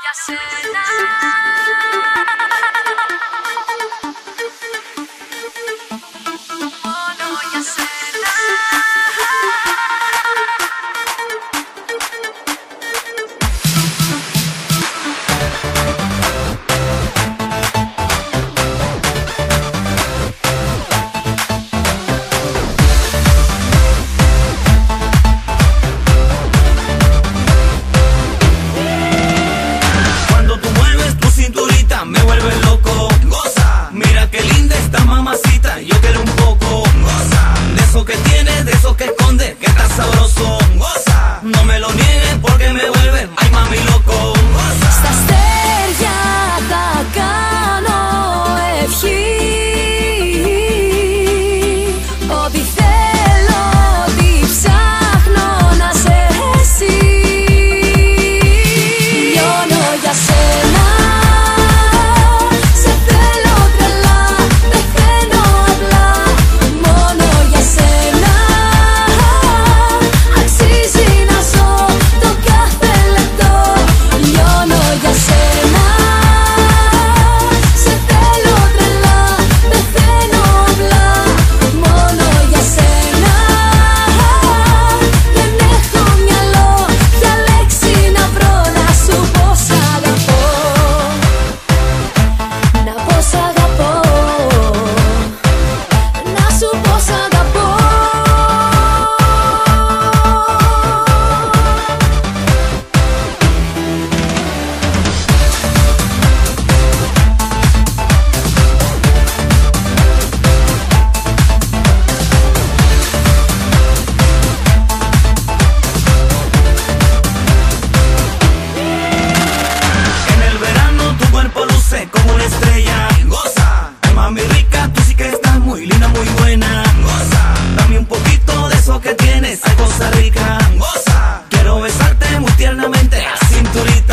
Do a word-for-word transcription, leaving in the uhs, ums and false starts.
για σένα. Μόνο για σένα. Me vuelve loco, goza. Mira qué linda esta mamacita, yo quiero un poco, goza. De eso que tiene, de eso que esconde, que está sabroso, goza. No me lo niegues porque me vuelve, ay mami loco, goza. Στα αστέρια θα κάνω ευχή, ό,τι θέλω, ό,τι ψάχνω να σε εσύ. Λιώνω για σένα. Como una estrella, goza. Ay, mami rica, tú sí que estás muy linda, muy buena, goza. Dame un poquito de eso que tienes, ay cosa rica, goza. Quiero besarte muy tiernamente, a cinturita.